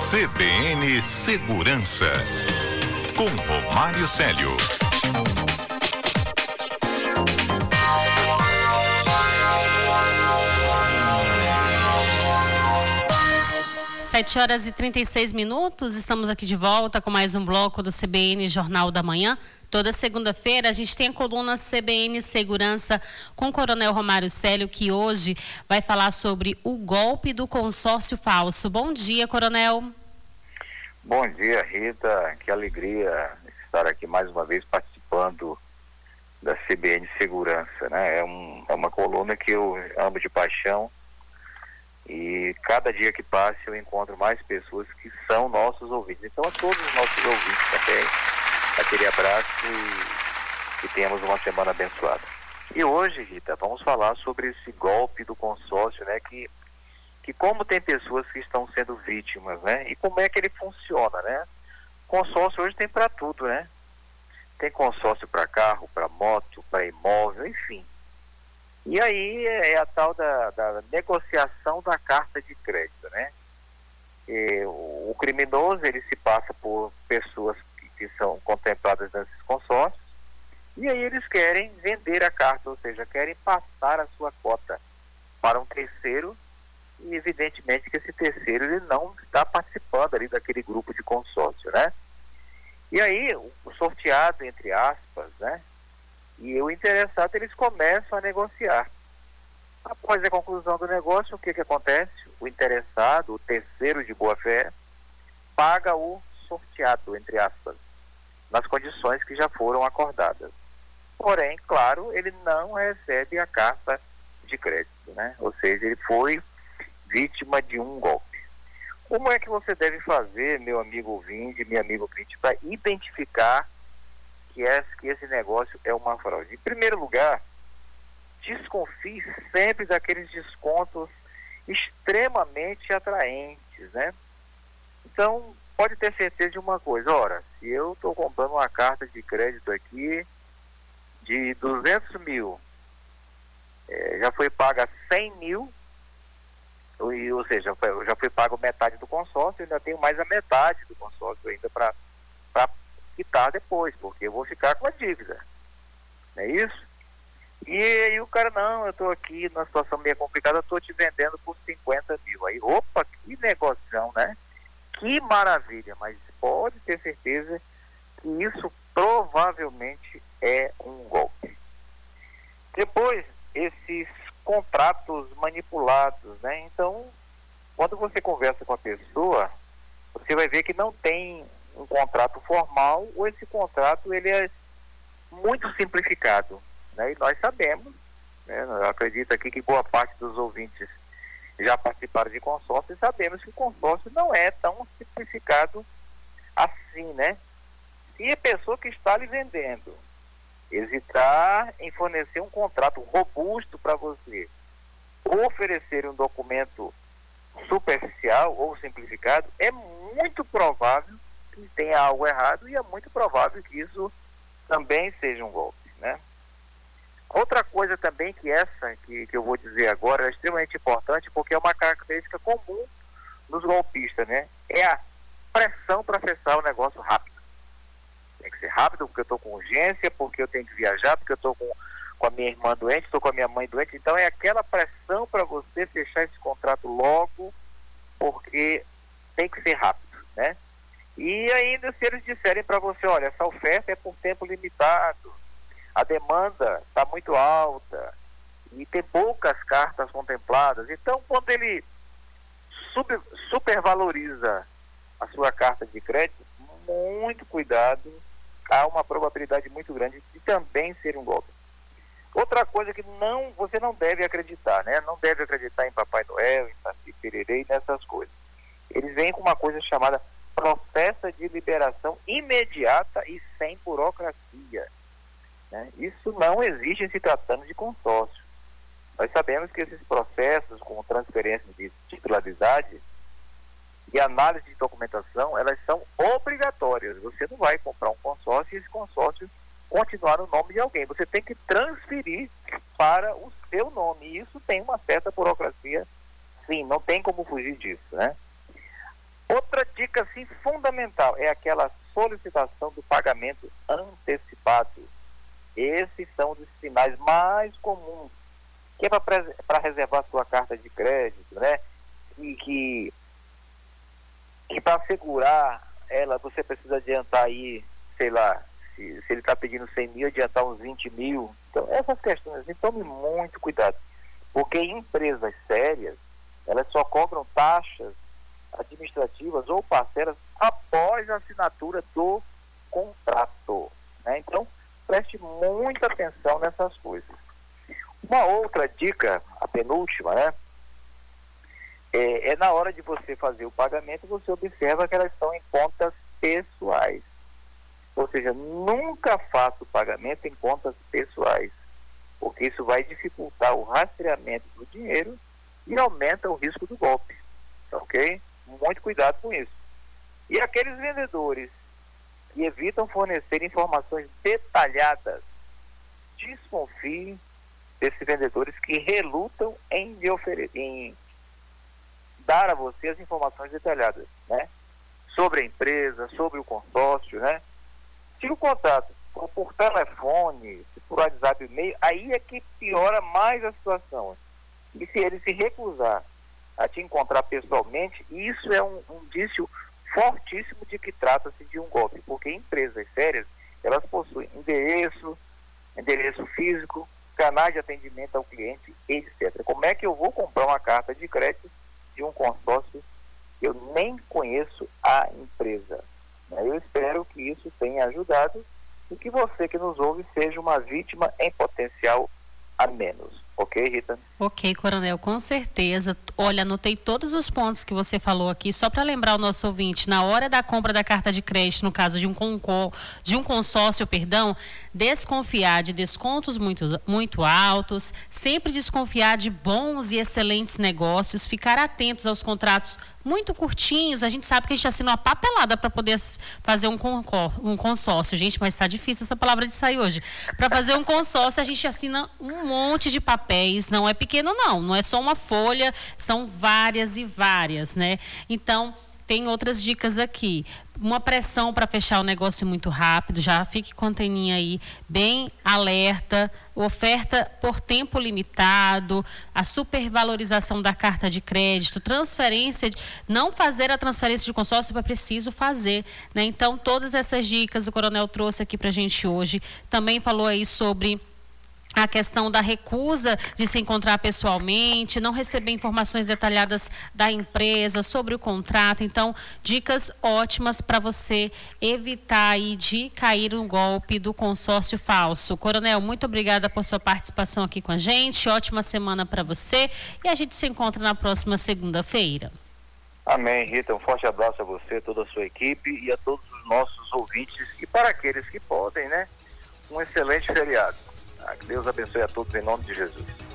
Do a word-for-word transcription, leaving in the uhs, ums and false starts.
C B N Segurança, com Romário Célio. sete horas e trinta e seis minutos, estamos aqui de volta com mais um bloco do C B N Jornal da Manhã. Toda segunda-feira a gente tem a coluna C B N Segurança com o Coronel Romário Célio, que hoje vai falar sobre o golpe do consórcio falso. Bom dia, Coronel. Bom dia, Rita. Que alegria estar aqui mais uma vez participando da C B N Segurança, né? É, um, é uma coluna que eu amo de paixão. E cada dia que passa eu encontro mais pessoas que são nossos ouvintes. Então, a todos os nossos ouvintes também, aquele abraço e que tenhamos uma semana abençoada. E hoje, Rita, vamos falar sobre esse golpe do consórcio, né? Que, que como tem pessoas que estão sendo vítimas, né? E como é que ele funciona, né? Consórcio hoje tem para tudo, né? Tem consórcio para carro, para moto, para imóvel, enfim. E aí é a tal da, da negociação da carta de crédito, né? E o, o criminoso, ele se passa por pessoas que, que são contempladas nesses consórcios, e aí eles querem vender a carta, ou seja, querem passar a sua cota para um terceiro, e evidentemente que esse terceiro ele não está participando ali daquele grupo de consórcio, né? E aí, o sorteado, entre aspas, né? E o interessado, eles começam a negociar. Após a conclusão do negócio, o que que acontece? O interessado, o terceiro de boa-fé, paga o sorteado, entre aspas, nas condições que já foram acordadas. Porém, claro, ele não recebe a carta de crédito, né? Ou seja, ele foi vítima de um golpe. Como é que você deve fazer, meu amigo ouvinte, minha amiga ouvinte, para identificar que, é, que esse negócio é uma fraude? Em primeiro lugar, desconfie sempre daqueles descontos extremamente atraentes, né? Então, pode ter certeza de uma coisa: ora, se eu estou comprando uma carta de crédito aqui de duzentos mil, é, já foi paga cem mil, ou, ou seja, eu já fui pago metade do consórcio, ainda tenho mais a metade do consórcio ainda para quitar depois, porque eu vou ficar com a dívida, não é isso? E aí o cara, não, eu estou aqui numa situação meio complicada, eu estou te vendendo por cinquenta mil. Aí, opa, que negocião, né? Que maravilha, mas pode ter certeza que isso provavelmente é um golpe. Depois, esses contratos manipulados, né? Então, quando você conversa com a pessoa, você vai ver que não tem um contrato formal, ou esse contrato ele é muito simplificado, né? E nós sabemos, né? Eu acredito aqui que boa parte dos ouvintes já participaram de consórcio e sabemos que o consórcio não é tão simplificado assim, né? Se a pessoa que está lhe vendendo hesitar em fornecer um contrato robusto para você, ou oferecer um documento superficial ou simplificado, é muito provável que tenha algo errado, e é muito provável que isso também seja um golpe, né? Outra coisa também, que essa que, que eu vou dizer agora é extremamente importante, porque é uma característica comum dos golpistas, né? É a pressão para fechar o negócio rápido. Tem que ser rápido, porque eu estou com urgência, porque eu tenho que viajar, porque eu estou com, com a minha irmã doente, estou com a minha mãe doente. Então é aquela pressão para você fechar esse contrato logo, porque tem que ser rápido, né? E ainda, se eles disserem para você, olha, essa oferta é por tempo limitado, a demanda está muito alta e tem poucas cartas contempladas. Então, quando ele super, supervaloriza a sua carta de crédito, muito cuidado, há uma probabilidade muito grande de também ser um golpe. Outra coisa que não, você não deve acreditar, né? Não deve acreditar em Papai Noel, em Saci Pererê e nessas coisas. Eles vêm com uma coisa chamada processo de liberação imediata e sem burocracia, né? Isso não existe em se tratando de consórcio. Nós sabemos que esses processos com transferência de titularidade e análise de documentação, elas são obrigatórias. Você não vai comprar um consórcio e esse consórcio continuar no nome de alguém. Você tem que transferir para o seu nome. E isso tem uma certa burocracia, sim, não tem como fugir disso, né? Outra dica assim, fundamental é aquela solicitação do pagamento antecipado. Esses são os sinais mais comuns, que é para reservar sua carta de crédito, né? E que, que para assegurar ela, você precisa adiantar aí, sei lá, se, se ele está pedindo cem mil, adiantar uns vinte mil. Então, essas questões, assim, tome muito cuidado, porque empresas sérias, elas só cobram taxas administrativas ou parcelas após a assinatura do contrato, né? Então, preste muita atenção nessas coisas. Uma outra dica, a penúltima, né? É, é na hora de você fazer o pagamento, você observa que elas estão em contas pessoais. Ou seja, nunca faça o pagamento em contas pessoais, porque isso vai dificultar o rastreamento do dinheiro e aumenta o risco do golpe, ok? Muito cuidado com isso. E aqueles vendedores que evitam fornecer informações detalhadas, desconfie desses vendedores que relutam em, lhe ofere- em dar a você as informações detalhadas, né? Sobre a empresa, sobre o consórcio, né? Se o contato for por telefone, se por WhatsApp, e-mail, aí é que piora mais a situação. E se ele se recusar a te encontrar pessoalmente, isso é um, um indício fortíssimo de que trata-se de um golpe, porque empresas sérias, elas possuem endereço, endereço físico, canais de atendimento ao cliente, etcétera. Como é que eu vou comprar uma carta de crédito de um consórcio que eu nem conheço a empresa? Eu espero que isso tenha ajudado e que você que nos ouve seja uma vítima em potencial a menos. Ok, Rita? Ok, Coronel, com certeza. Olha, anotei todos os pontos que você falou aqui, só para lembrar o nosso ouvinte, na hora da compra da carta de crédito, no caso de um, concor, de um consórcio, perdão, desconfiar de descontos muito, muito altos, sempre desconfiar de bons e excelentes negócios, ficar atentos aos contratos muito curtinhos. A gente sabe que a gente assina uma papelada para poder fazer um, concor, um consórcio, gente, mas está difícil essa palavra de sair hoje. Para fazer um consórcio, a gente assina um monte de papéis, não é pequeno não, não é só uma folha, são várias e várias, né? Então, tem outras dicas aqui. Uma pressão para fechar o negócio muito rápido, já fique com a anteninha aí bem alerta, oferta por tempo limitado, a supervalorização da carta de crédito, transferência, não fazer a transferência de consórcio é preciso fazer, né? Então, todas essas dicas o Coronel trouxe aqui para a gente hoje. Também falou aí sobre a questão da recusa de se encontrar pessoalmente, não receber informações detalhadas da empresa sobre o contrato. Então, dicas ótimas para você evitar aí de cair no golpe do consórcio falso. Coronel, muito obrigada por sua participação aqui com a gente. Ótima semana para você e a gente se encontra na próxima segunda-feira. Amém, Rita. Um forte abraço a você, toda a sua equipe e a todos os nossos ouvintes e para aqueles que podem, né? Um excelente feriado. Que Deus abençoe a todos em nome de Jesus.